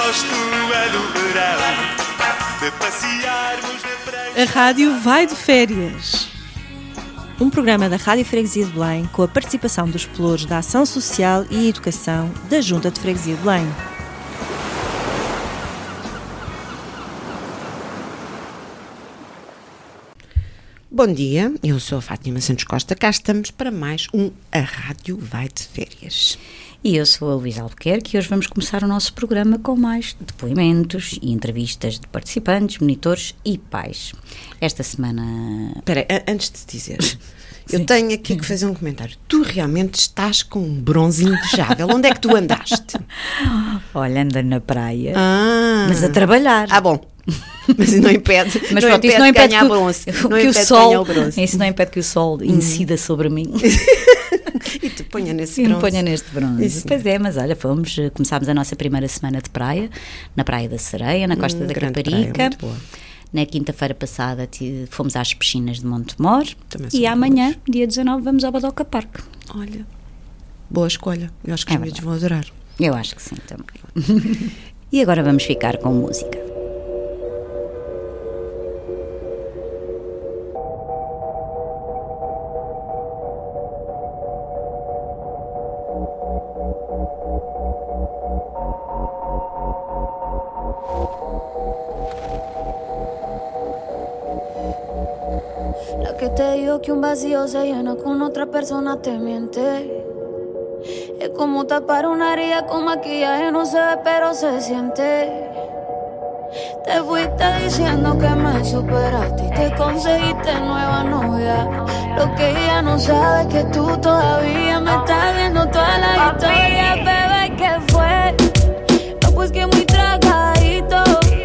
gosto é do verão, de passearmos na praia. A rádio vai de férias. Um programa da Rádio Freguesia de Belém com a participação dos pelouros da Ação Social e Educação da Junta de Freguesia de Belém. Bom dia, eu sou a Fátima Santos Costa, cá estamos para mais um A Rádio Vai de Férias. E eu sou a Luísa Albuquerque e hoje vamos começar o nosso programa com mais depoimentos e entrevistas de participantes, monitores e pais. Esta semana... Espera aí, antes de dizer, eu tenho aqui que fazer um comentário. Tu realmente estás com um bronze invejável. Onde é que tu andaste? Olha, ando na praia, mas a trabalhar. Ah, bom. Mas isso não impede, mas pronto, isso não impede ganhar bronze. Isso não impede que o sol incida sobre mim. E te ponha nesse bronze. Me ponha neste bronze. Isso. Pois é, mas olha, começámos a nossa primeira semana de praia, na Praia da Sereia, na Costa da Caparica. Praia, muito boa. Na quinta-feira passada fomos às piscinas de Montemor e são amanhã, boas. dia 19, vamos ao Badoca Parque. Olha, boa escolha. Eu acho que os miúdos vão adorar. Eu acho que sim, também. E agora vamos ficar com música. Que te digo que un vacío se llena con otra persona te miente. Es como tapar una herida con maquillaje, no se ve pero se siente. Te fuiste diciendo que me superaste y te conseguiste nueva novia. Lo que ella no sabe es que tú todavía me estás viendo toda la historia. Bebé, ¿qué fue? No, pues que muy tragadito.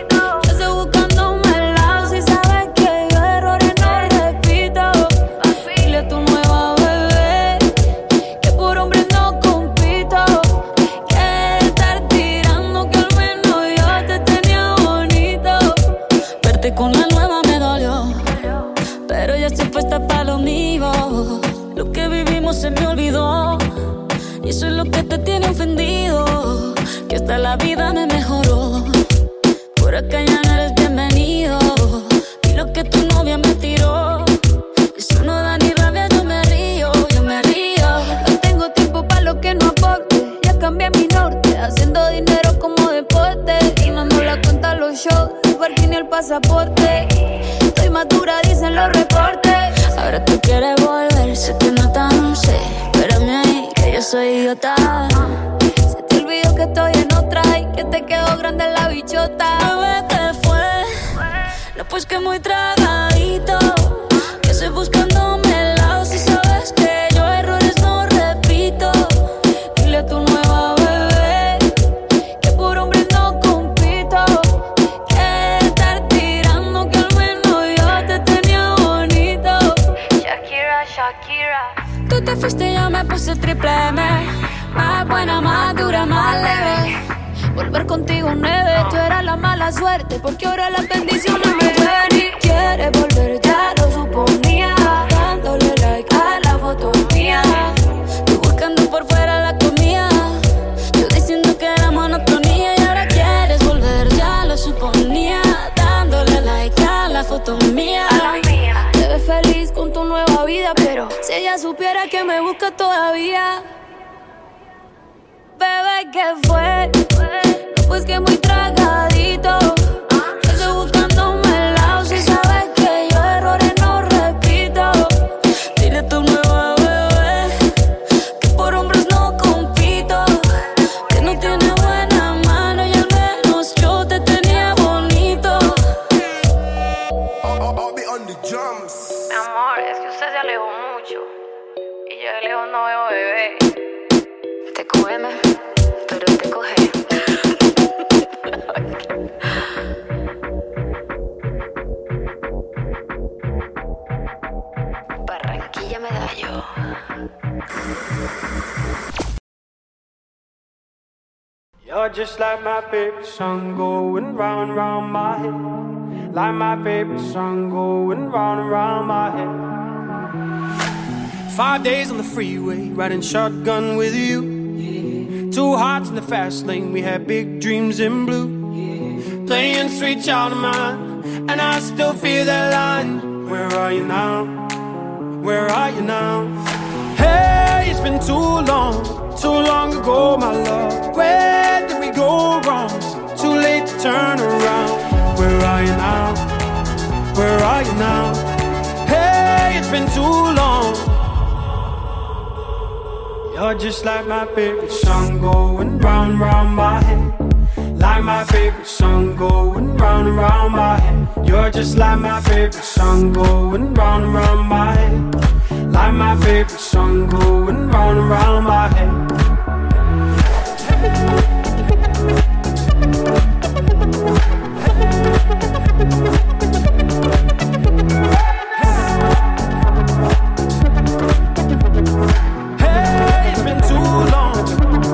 Con la nueva me dolió, pero ya estoy puesta para lo mío. Lo que vivimos se me olvidó, y eso es lo que te tiene ofendido, que hasta la vida me mejoró. Por acá ya no eres bienvenido, y lo que tu novia me tiró, eso no da ni rabia, yo me río. No tengo tiempo para lo que no aporte, ya cambié mi norte, haciendo dinero como deporte, y no ando la cuenta a los shows, ni el pasaporte. Estoy madura, dicen los reportes. Ahora tú quieres volver, sé que no tan sé. Espérame ahí, que yo soy idiota. Se te olvidó que estoy en otra y que te quedó grande la bichota. Bebé, ¿qué fue? No, pues que muy tragadito, que estoy buscándome el lado. Si sabes que yo errores no repito. Dile a tu nueva bebé que por hombre no compito. Shakira. Tú te fuiste, yo me puse triple M. Más buena, más dura, más leve. Volver contigo nueve. Tú eras la mala suerte, porque ahora las bendiciones me ven. Y quieres volver, ya lo suponía. Dándole like a la foto mía. Tú buscando por fuera la comida. Yo diciendo que era monotonía. Y ahora quieres volver, ya lo suponía. Dándole like a la foto mía. Te ves feliz con tu nueva vida, pero si ella supiera que me busca todavía. Bebé, ¿qué fue? No, pues que muy tragadito. Yo estoy buscándome el lado. Si sabes que yo errores no repito. Dile a tu nueva bebé que por hombres no compito, que no tiene buena mano y al menos yo te tenía bonito. Mi amor, es que usted se alejó mucho y yo de lejos no veo bebé. Te cógeme, pero te coge. Barranquilla Medallo. You're just like my favorite song going round, round my head. Like my favorite song going round and round my head. 5 days on the freeway, riding shotgun with you. Two hearts in the fast lane, we had big dreams in blue. Playing sweet child of mine, and I still feel that line. Where are you now? Where are you now? Hey, it's been too long ago, my love. Where did we go wrong? Too late to turn around. Where are you now? Where are you now? Hey, it's been too long. You're just like my favorite song going round, round my head. Like my favorite song going round and round my head. You're just like my favorite song going round and round my head. Like my favorite song going round and round my head. Hey, it's been too long.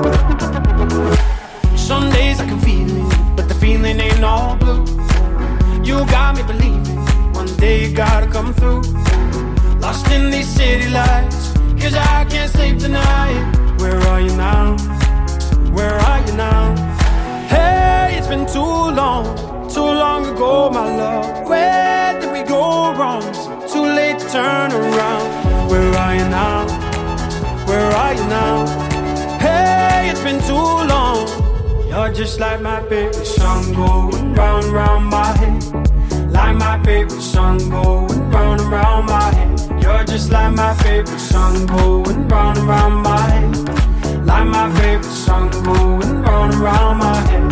Some days I can feel it, but the feeling ain't all blue. You got me believing one day you gotta come through. Lost in these city lights, 'cause I can't sleep tonight. Where are you now? Where are you now? Hey, it's been too long ago, my love. Where did we go wrong? Too late to turn around. Where are you now? Where are you now? Hey, it's been too long. You're just like my favorite song going round and round my head. Like my favorite song going round and round my head. You're just like my favorite song going round and round my head. Like my favorite song going round and round my head.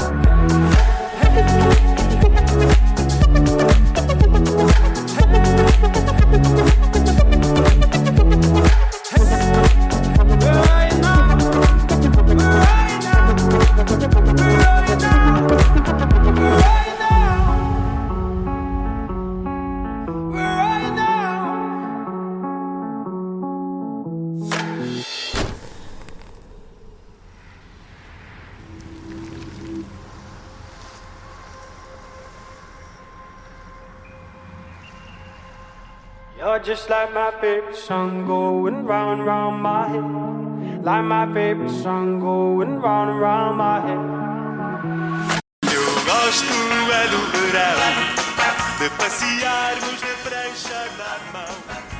You're just like my favorite song going round and round my head. Like my favorite song going round and round my head. Eu gosto é do verão, de passearmos de prancha na mão.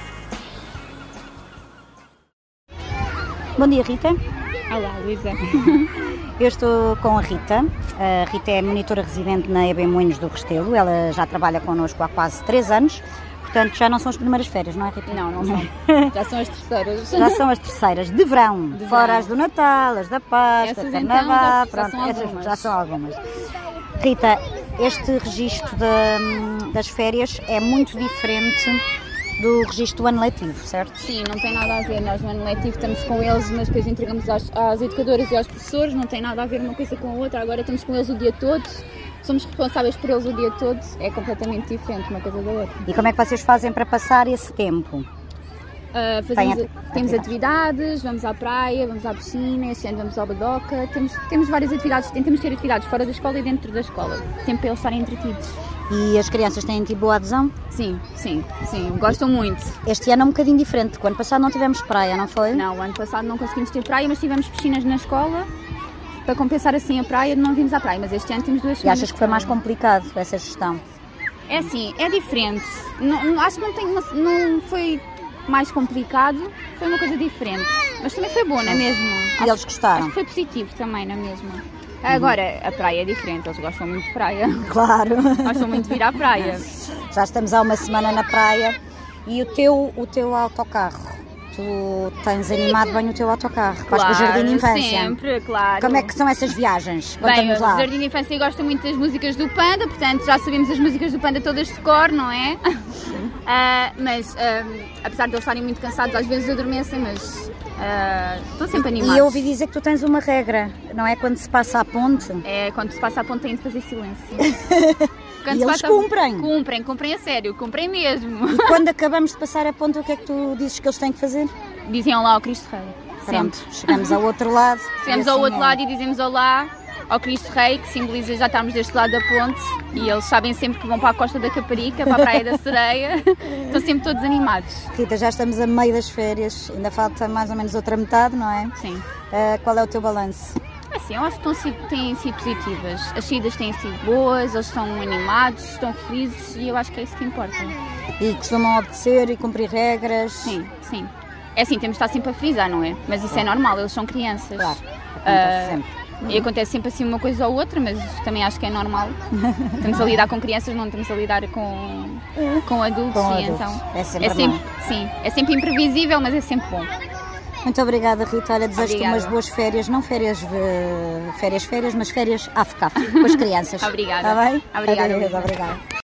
Bom dia, Rita. Olá, Luísa. Eu estou com a Rita. A Rita é monitora residente na EB Moinhos do Restelo. Ela já trabalha connosco há quase 3 anos. Portanto, já não são as primeiras férias, não é, Rita? Não, não são. Já são as terceiras. Já são as terceiras, de verão. Fora as do Natal, as da Páscoa, essas Carnaval, então, pronto, essas já são algumas. Rita, este registro das férias é muito diferente do registro do ano letivo, certo? Sim, não tem nada a ver. Nós no ano letivo estamos com eles, mas depois entregamos às educadoras e aos professores. Não tem nada a ver uma coisa com a outra. Agora estamos com eles o dia todo. Somos responsáveis por eles o dia todo. É completamente diferente uma coisa da outra. E como é que vocês fazem para passar esse tempo? Temos atividades, vamos à praia, vamos à piscina, este ano vamos ao Badoca. Temos várias atividades. Tentamos ter atividades fora da escola e dentro da escola. Sempre para eles estarem entretidos. E as crianças têm tido boa adesão? Sim, gostam muito. Este ano é um bocadinho diferente, porque o ano passado não tivemos praia, não foi? Não, o ano passado não conseguimos ter praia, mas tivemos piscinas na escola. Para compensar assim a praia, não vimos à praia, mas este ano temos 2 semanas. E achas que foi mais complicado essa gestão? É assim, é diferente. Acho que não foi mais complicado, foi uma coisa diferente. Mas também foi bom, não é mesmo? E eles gostaram? Acho que foi positivo também, não é mesmo? Agora, a praia é diferente, eles gostam muito de praia. Claro. Gostam muito de vir à praia. Já estamos há uma semana na praia. E o teu autocarro? Tu tens animado bem o teu autocarro? Claro, vais para o Jardim de Infância? Sempre, claro. Como é que são essas viagens? Bem, Conta-nos lá. o Jardim de Infância gosta muito das músicas do Panda, portanto já sabemos as músicas do Panda todas de cor, não é? Mas apesar de eles estarem muito cansados, às vezes adormecem, mas estão sempre animados. E eu ouvi dizer que tu tens uma regra, não é? Quando se passa a ponte? É, quando se passa a ponte tem de fazer silêncio. E eles cumprem? Cumprem a sério, cumprem mesmo. E quando acabamos de passar a ponte, o que é que tu dizes que eles têm que fazer? Dizem olá ao Cristo Rei. Pronto, chegamos ao outro lado. Chegamos ao outro lado e dizemos olá ao Cristo Rei, que simboliza já estarmos deste lado da ponte, e eles sabem sempre que vão para a Costa da Caparica, para a Praia da Sereia, estão sempre todos animados. Rita, já estamos a meio das férias, ainda falta mais ou menos outra metade, não é? Sim. Qual é o teu balanço? Assim, eu acho que têm sido positivas. As saídas têm sido boas, eles estão animados, estão felizes e eu acho que é isso que importa. E costumam obedecer e cumprir regras? Sim, sim. É assim, temos de estar sempre a frisar, não é? Mas isso é normal, eles são crianças. Claro, acontece sempre. E acontece sempre assim uma coisa ou outra, mas também acho que é normal. Estamos a lidar com crianças, não estamos a lidar com adultos. Então é sempre sim, é sempre imprevisível, mas é sempre bom. Muito obrigada, Rita. Olha, desejo-te umas boas férias, não férias, mas férias AFCAF, com as crianças. Obrigada. Está bem? Obrigada. Obrigada.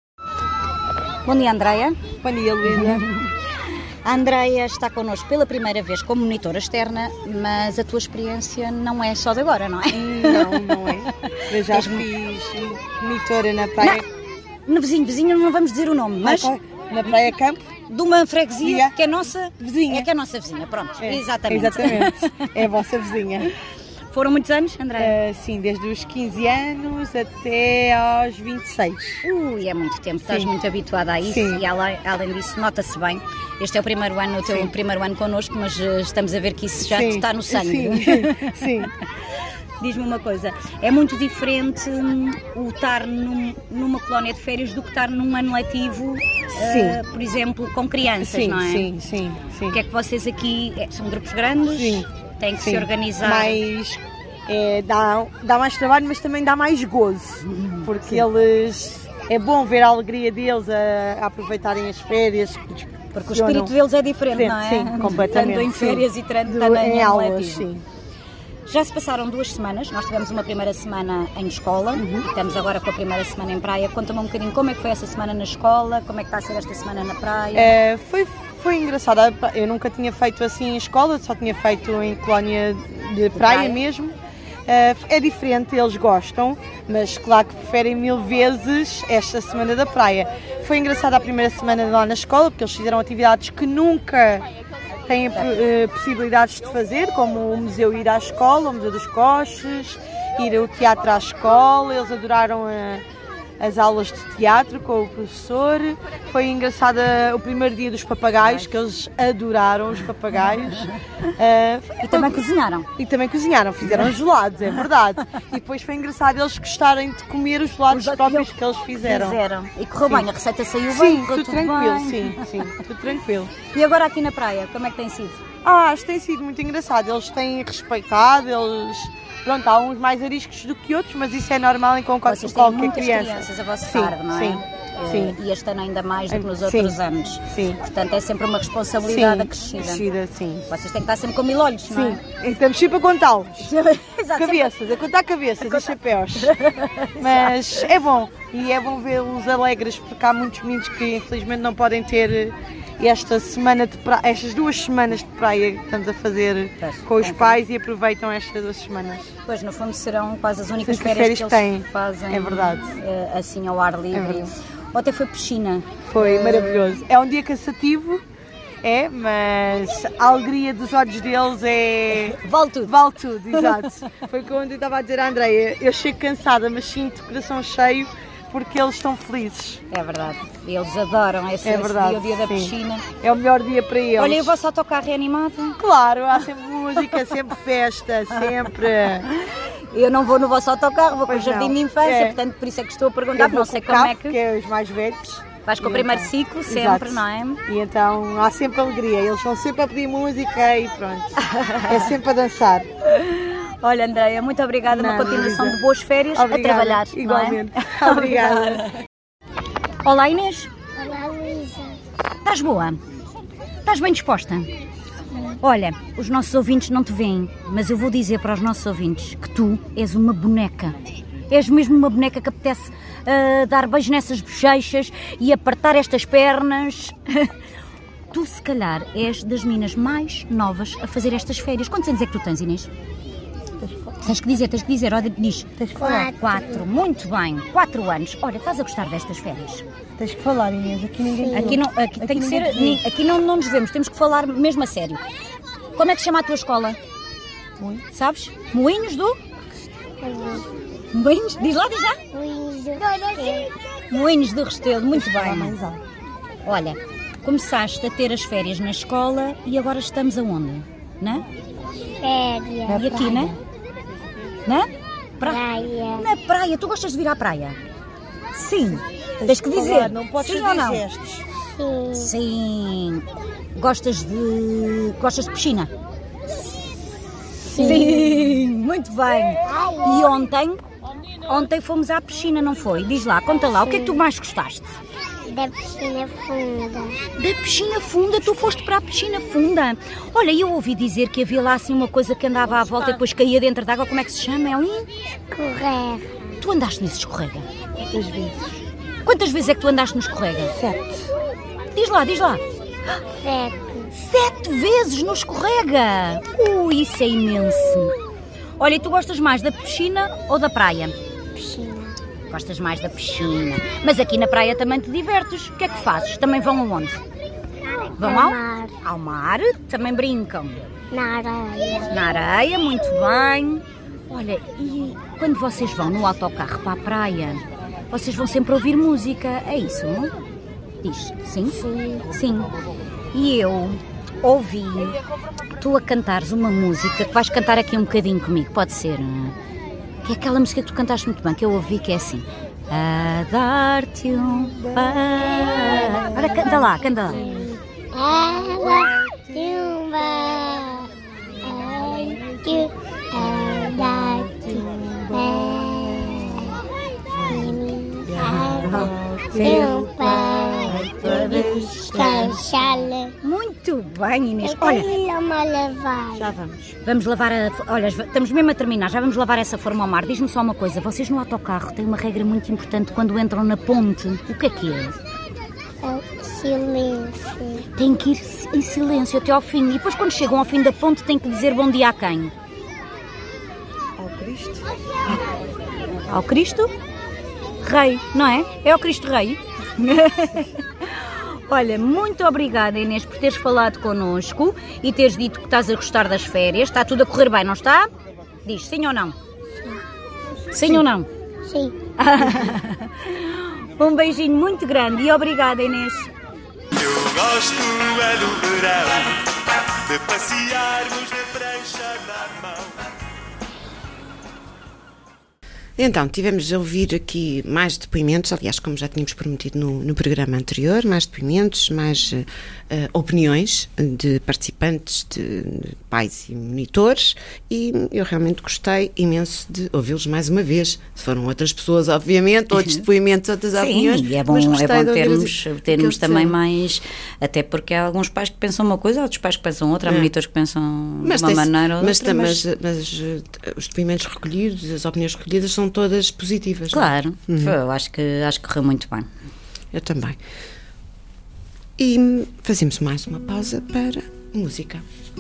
Bom dia, Andreia. Bom dia, Luísa. A Andreia está connosco pela primeira vez como monitora externa, mas a tua experiência não é só de agora, não é? Não é. Eu já fiz monitora na praia. No vizinho, não vamos dizer o nome, mas... Na Praia Campo. De uma freguesia que é nossa vizinha. É que é a nossa vizinha, pronto. Exatamente. É a vossa vizinha. Foram muitos anos, André? Sim, desde os 15 anos até aos 26. É muito tempo, estás muito habituada a isso. Sim. E além disso, nota-se bem. Este é o primeiro ano, o teu primeiro ano connosco, mas estamos a ver que isso já te está no sangue. Sim. Diz-me uma coisa, é muito diferente o estar numa colónia de férias do que estar num ano letivo, por exemplo, com crianças, não é? Sim. O que é que vocês aqui, são grupos grandes? Sim. Têm que se organizar? Mais, dá mais trabalho, mas também dá mais gozo, porque eles, é bom ver a alegria deles a aproveitarem as férias. Porque o espírito deles é diferente, não é? Sim, completamente. Tanto em férias e tanto em aulas, letivo. sim. Já se passaram 2 semanas, nós tivemos uma primeira semana em escola, estamos agora com a primeira semana em praia. Conta-me um bocadinho como é que foi essa semana na escola, como é que está a ser esta semana na praia? Foi engraçado, eu nunca tinha feito assim em escola, só tinha feito em colónia de praia mesmo. É diferente, eles gostam, mas claro que preferem 1000 vezes esta semana da praia. Foi engraçado a primeira semana lá na escola, porque eles fizeram atividades que nunca têm possibilidades de fazer, como o museu ir à escola, o Museu dos Coches, ir ao teatro à escola. Eles adoraram as aulas de teatro com o professor. Foi engraçado o primeiro dia dos papagaios, que eles adoraram os papagaios. E também cozinharam. E também cozinharam, fizeram gelados, é verdade. E depois foi engraçado eles gostarem de comer os gelados próprios que eles fizeram. E correu bem, a receita saiu bem, tudo tranquilo, sim, tudo tranquilo. E agora aqui na praia, como é que tem sido? Acho que tem sido muito engraçado, eles têm respeitado, pronto, há uns mais ariscos do que outros, mas isso é normal em qualquer criança. Vocês têm muitas crianças a vosso cargo, não é? Sim. E este ano ainda mais do que nos outros anos. Sim. Portanto, é sempre uma responsabilidade acrescida. Sim. Vocês têm que estar sempre com 1000 olhos, não é? Sim. Estamos sempre a contá-los. Cabeças, a contar cabeças e chapéus. Mas é bom. E é bom vê-los alegres, porque há muitos meninos que infelizmente não podem ter estas 2 semanas de praia que estamos a fazer com os pais e aproveitam estas 2 semanas. Pois, no fundo serão quase as únicas férias que eles fazem. É verdade. Assim ao ar livre. Ontem foi piscina. Foi maravilhoso. É um dia cansativo, mas a alegria dos olhos deles Vale tudo. Vale tudo, exato. Foi quando eu estava a dizer à Andreia, eu chego cansada, mas sinto o coração cheio, porque eles estão felizes. É verdade. Eles adoram esse dia, o dia da piscina. É o melhor dia para eles. Olha, e o vosso autocarro é animado? Claro, há sempre música, sempre festa, sempre. Eu não vou no vosso autocarro, vou com o jardim de infância, portanto por isso é que estou a perguntar, não sei como é que... que é os mais velhos. Vais com o primeiro ciclo sempre, não é? E então há sempre alegria, eles vão sempre a pedir música e pronto, é sempre a dançar. Olha, Andreia, muito obrigada, uma continuação de boas férias. Obrigada, a trabalhar, igualmente. Não é? Obrigada. Olá, Inês. Olá, Luísa. Estás boa? Estás bem disposta? Olha, os nossos ouvintes não te veem, mas eu vou dizer para os nossos ouvintes que tu és uma boneca. És mesmo uma boneca que apetece dar beijos nessas bochechas e apertar estas pernas. Tu, se calhar, és das meninas mais novas a fazer estas férias. Quantos anos é que tu tens, Inês? Tens que dizer, olha, diz. 4, muito bem, 4 anos. Olha, estás a gostar destas férias? Tens que falar, Inês, aqui ninguém tem que ser, aqui não nos vemos, temos que falar mesmo a sério. Como é que se chama a tua escola? Sabes? Moinhos do Moinhos? Diz lá. Moinhos do Restelo, muito bem. Olha, começaste a ter as férias na escola e agora estamos aonde? Na? Férias. E aqui, né? Na? Praia. Na praia. Tu gostas de vir à praia? Sim. Tens que dizer. Não podes sim ou não? gestos. Sim. Gostas de piscina? Sim. Muito bem. E ontem? Ontem fomos à piscina, não foi? Diz lá, conta lá, o que é que tu mais gostaste? Da piscina funda. Da piscina funda? Tu foste para a piscina funda? Olha, eu ouvi dizer que havia lá assim uma coisa que andava à volta e depois caía dentro d'água. Como é que se chama? É um Escorrega. Tu andaste nesse escorrega? 3 vezes. Quantas vezes é que tu andaste no escorrega? 7. Diz lá. 7. 7 vezes no escorrega! Isso é imenso! Olha, e tu gostas mais da piscina ou da praia? Piscina. Gostas mais da piscina. Mas aqui na praia também te divertes. O que é que fazes? Também vão aonde? Vão mar. Ao mar? Também brincam? Na areia. Na areia, muito bem. Olha, e quando vocês vão no autocarro para a praia, vocês vão sempre ouvir música, é isso? Diz, sim? Sim. E eu ouvi tu a cantares uma música que vais cantar aqui um bocadinho comigo, pode ser? Que é aquela música que tu cantaste muito bem, que eu ouvi, que é assim: a dar-te um beijo. Olha, canta lá. A dar-te um beijo. A dar-te um beijo. Para descansar. Muito bem, Inês. Olha, lavar. Já vamos. Vamos lavar Olha, estamos mesmo a terminar, já vamos lavar essa forma ao mar. Diz-me só uma coisa, vocês no autocarro têm uma regra muito importante quando entram na ponte. O que é que é? Silêncio. Têm que ir em silêncio até ao fim. E depois quando chegam ao fim da ponte têm que dizer bom dia a quem? Ao Cristo. Ao Cristo Rei, não é? É ao Cristo Rei. Olha, muito obrigada, Inês, por teres falado connosco e teres dito que estás a gostar das férias. Está tudo a correr bem, não está? Diz, sim ou não? Sim ou não? Sim. Um beijinho muito grande e obrigada, Inês. Eu gosto é do verão, de passearmos de prancha na mão. Então, tivemos a ouvir aqui mais depoimentos, aliás, como já tínhamos prometido no programa anterior, mais depoimentos, mais opiniões de participantes, de pais e monitores, e eu realmente gostei imenso de ouvi-los mais uma vez. Se foram outras pessoas, obviamente, outros depoimentos, outras opiniões. Sim, é bom termos também mais, até porque há alguns pais que pensam uma coisa, há outros pais que pensam outra, há monitores que pensam de uma maneira ou outra. Mas os depoimentos recolhidos, as opiniões recolhidas são todas positivas. Claro, eu acho que correu muito bem. Eu também. E fazemos mais uma pausa para música.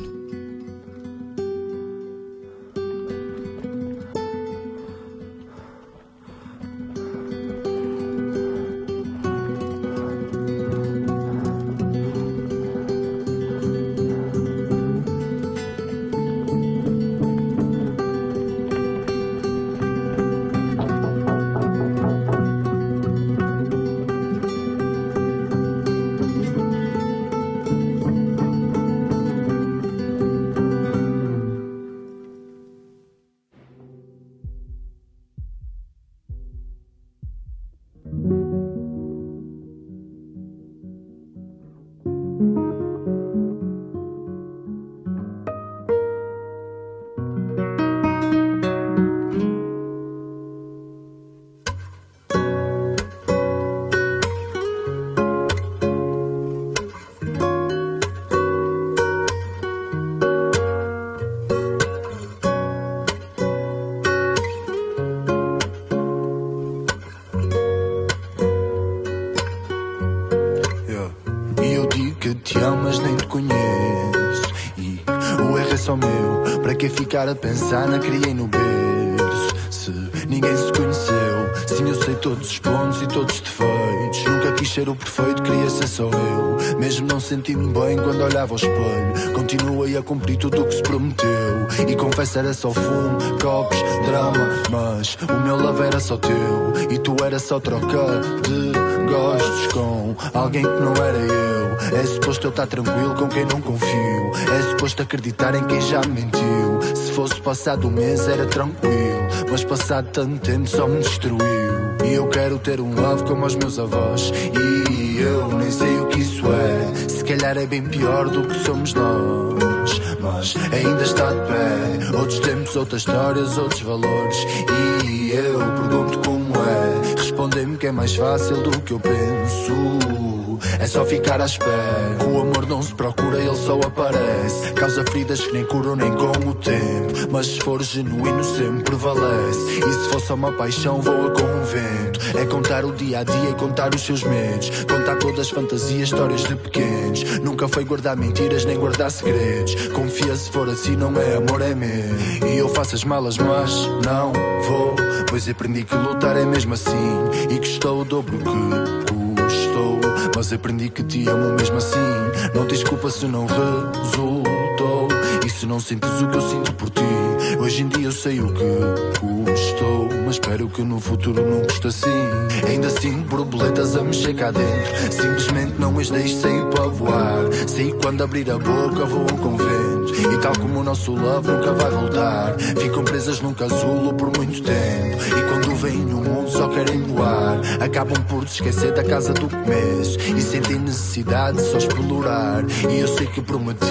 Ficar a pensar na criei no berço. Se ninguém se conheceu, sim, eu sei todos os pontos e todos os defeitos. Nunca quis ser o perfeito, queria ser só eu. Mesmo não senti-me bem quando olhava ao espelho, continuei a cumprir tudo o que se prometeu. E confesso era só fumo, copos, drama, mas o meu love era só teu. E tu era só troca de gostos com alguém que não era eu. É suposto eu estar tranquilo com quem não confio, é suposto acreditar em quem já me mentiu. Se fosse passado um mês era tranquilo, mas passado tanto tempo só me destruiu. E eu quero ter um love como os meus avós, e eu nem sei o que isso é. Se calhar é bem pior do que somos nós, mas ainda está de pé. Outros tempos, outras histórias, outros valores. E eu pergunto como é, respondem-me que é mais fácil do que eu penso. É só ficar à espera. O amor não se procura, ele só aparece. Causa feridas que nem curam nem com o tempo, mas se for genuíno sempre prevalece. E se for só uma paixão voa com o vento. É contar o dia a dia e contar os seus medos, contar todas as fantasias, histórias de pequenos. Nunca foi guardar mentiras nem guardar segredos. Confia, se for assim não é amor, é medo. E eu faço as malas mas não vou, pois aprendi que lutar é mesmo assim, e que estou o dobro que custou. Mas aprendi que te amo mesmo assim. Não te desculpa se não resultou, e se não sentes o que eu sinto por ti. Hoje em dia eu sei o que custou, mas espero que no futuro não custe assim. Ainda sinto borboletas a mexer cá dentro, simplesmente não as deixo sair para voar. Sei quando abrir a boca voam com vento, e tal como o nosso love nunca vai voltar. Ficam presas num casulo por muito tempo, e quando vêm no mundo só querem voar. Acabam por se esquecer da casa do começo, e sentem necessidade de só explorar. E eu sei que prometi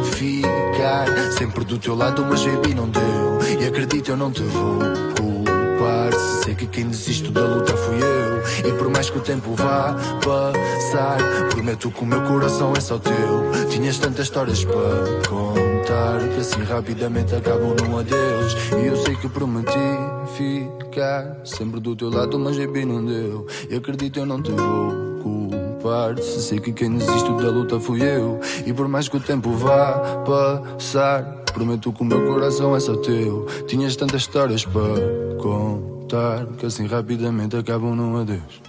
ficar sempre do teu lado, mas baby não deu. E acredito, eu não te vou culpar, se sei que quem desiste da luta fui eu. E por mais que o tempo vá passar, prometo que o meu coração é só teu. Tinhas tantas histórias para contar, que assim rapidamente acabam num adeus. E eu sei que prometi ficar sempre do teu lado, mas baby não deu. E acredito, eu não te vou culpar, se sei que quem desiste da luta fui eu. E por mais que o tempo vá passar, prometo que o meu coração é só teu. Tinhas tantas histórias para contar, que assim rapidamente acabam num adeus.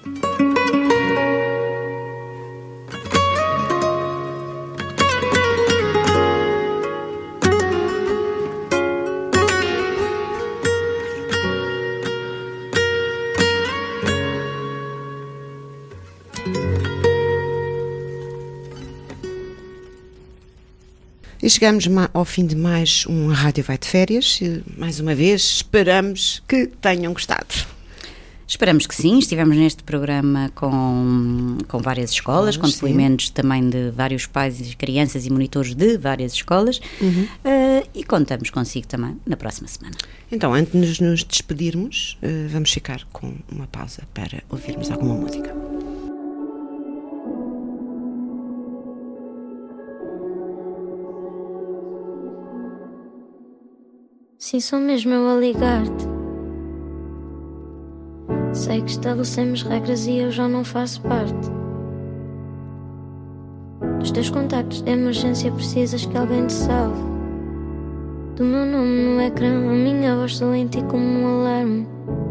E chegamos ao fim de mais um Rádio Vai de Férias. E, mais uma vez, esperamos que tenham gostado. Esperamos que sim. Estivemos neste programa com várias escolas, com depoimentos também de vários pais e crianças e monitores de várias escolas. E contamos consigo também na próxima semana. Então, antes de nos despedirmos, vamos ficar com uma pausa para ouvirmos alguma música. Sim, sou mesmo eu a ligar-te. Sei que estabelecemos regras e eu já não faço parte dos teus contactos de emergência. Precisas que alguém te salve. Do meu nome no ecrã, a minha voz soa em ti como um alarme.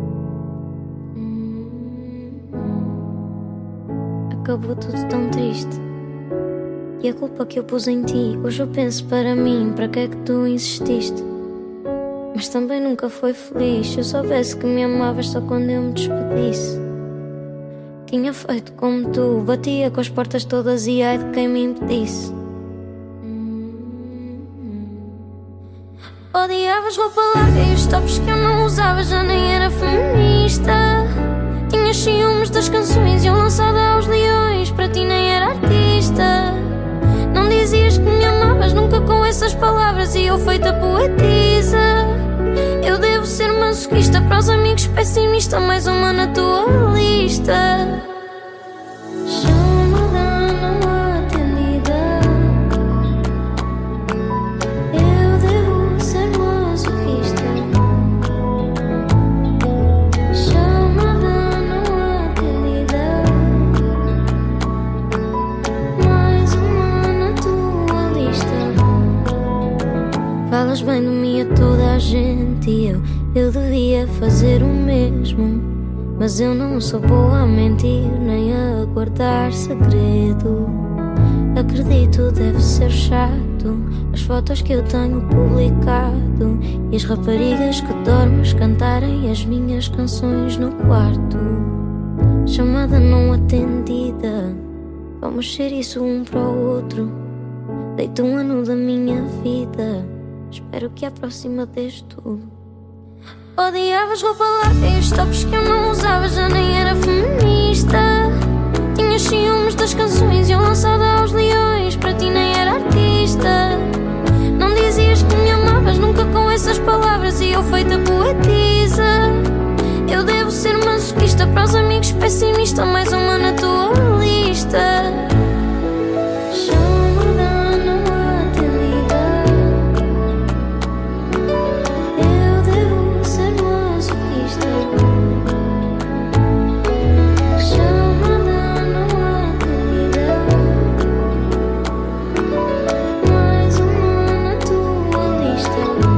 Acabou tudo tão triste, e a culpa que eu pus em ti. Hoje eu penso para mim, para que é que tu insististe? Mas também nunca foi feliz. Se eu soubesse que me amavas só quando eu me despedisse, tinha feito como tu, batia com as portas todas e ai de quem me impedisse. Odiavas roupa larga e os tops que eu não usava. Já nem era feminista. Tinhas ciúmes das canções e eu lançada aos leões. Para ti nem era artista. Não dizias que me amavas nunca com essas palavras, e eu feita poetisa. Eu devo ser masoquista, para os amigos pessimista, mais uma na tua lista. Chamada não atendida, eu devo ser masoquista. Chamada não atendida, mais uma na tua lista. Falas bem de mim a toda a gente, e eu devia fazer o mesmo. mas eu não sou boa a mentir nem a guardar segredo. Acredito, deve ser chato as fotos que eu tenho publicado e as raparigas que dormes cantarem as minhas canções no quarto. Chamada não atendida, vamos ser isso um para o outro. Deito um ano da minha vida, espero que à próxima dês tudo. Odiavas roupa larga e os tops que eu não usava, já nem era feminista. Tinhas ciúmes das canções e eu lançada aos leões, para ti nem era artista. Não dizias que me amavas nunca com essas palavras e eu feita poetisa. Eu devo ser masoquista, para os amigos pessimista, mais uma na tua lista. Chamada não atendida, eu devo ser masoquista. Chamada não atendida, mais uma na tua lista.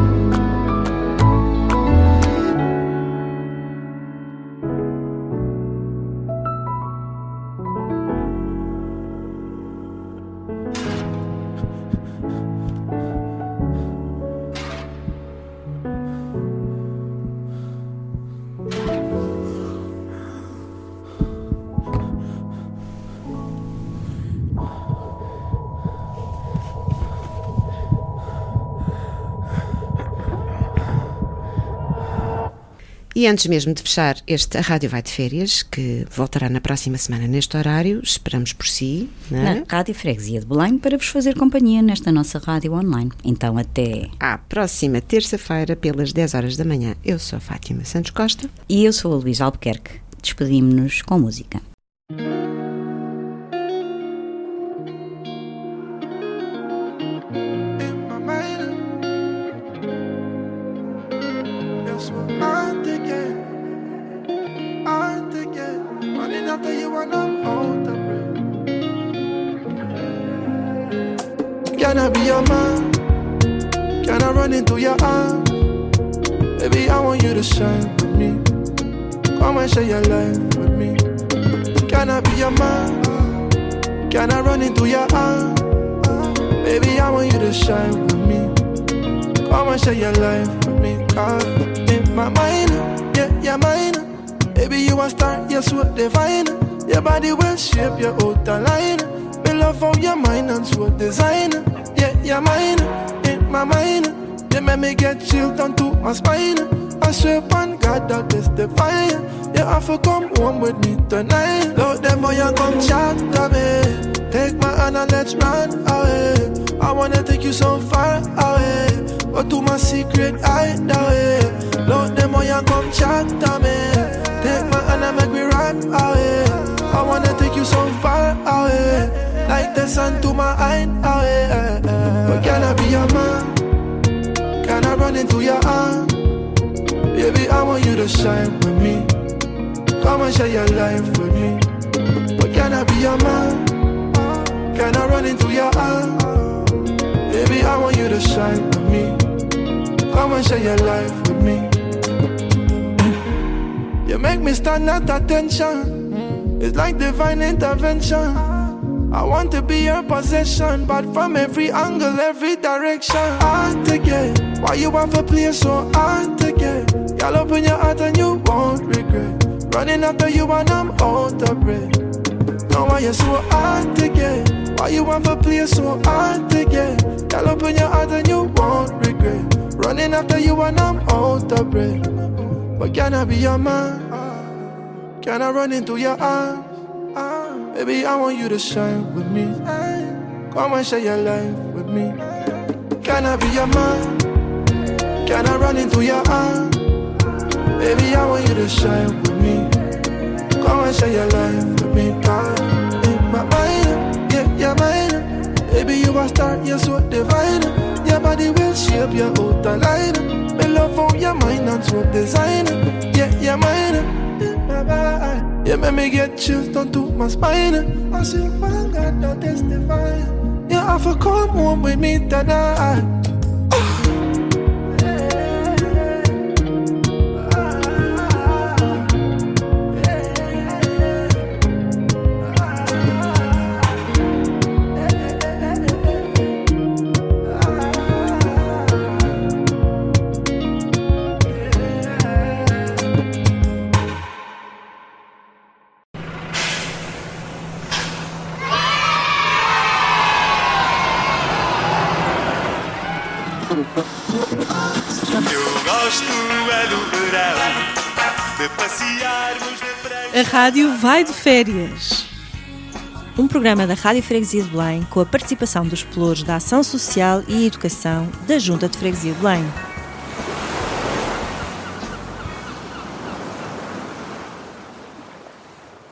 E antes mesmo de fechar A Rádio Vai de Férias, que voltará na próxima semana neste horário, esperamos por si, não é? Na Rádio Freguesia de Belém, para vos fazer companhia nesta nossa rádio online. Então até à próxima terça-feira, pelas 10 horas da manhã. Eu sou a Fátima Santos Costa. E eu sou a Luísa Albuquerque. Despedimos-nos com música. Can I be your man? Can I run into your arms? Baby, I want you to shine with me. Come and share your life with me. Can I be your man? Can I run into your arms? Baby, I want you to shine with me. Come and share your life with me. Cause in my mind, yeah, you're mine. Baby, you a star, you're so divine. Your body will shape your outer line. Me love how your mind and so design. Yeah, you're mine, in my mind. You make me get chilled onto my spine. I swear upon God that is divine. You have to come home with me tonight. Load them boy and come chat to me. Take my hand and let's run away. I wanna take you so far away. Go to my secret hideaway. Load them boy and come chat to me. Take my hand and make me run away. I wanna take you so far away. Like the sun to my hideaway. But can I be your man? Can I run into your arms? Baby, I want you to shine with me. Come and share your life with me. But can I be your man? Can I run into your arms? Baby, I want you to shine with me. Come and share your life with me. You make me stand at attention. It's like divine intervention. I want to be your possession, but from every angle, every direction. Hard to get. Why you want to play so hard to get? Y'all open your heart and you won't regret. Running after you and I'm out of breath. Now why you so hard to get? Why you want to play so hard to get? Y'all open your heart and you won't regret. Running after you and I'm out of breath. But can I be your man? Can I run into your arms? Baby, I want you to shine with me. Come and share your life with me. Can I be your man? Can I run into your arms? Baby, I want you to shine with me. Come and share your life with me. Cause in my mind, yeah, you're mine. Baby, you a star, you're so divine. Your body will shape your outer line. Me love how your mind and so design. Yeah, you're mine. You make me get chills down to my spine. I say, well, God, that is divine. You have to come home with me tonight. Eu gosto é do verão, de passearmos de prancha. A rádio vai de férias. Um programa da Rádio Freguesia de Belém com a participação dos pelouros da Ação Social e Educação da Junta de Freguesia de Belém.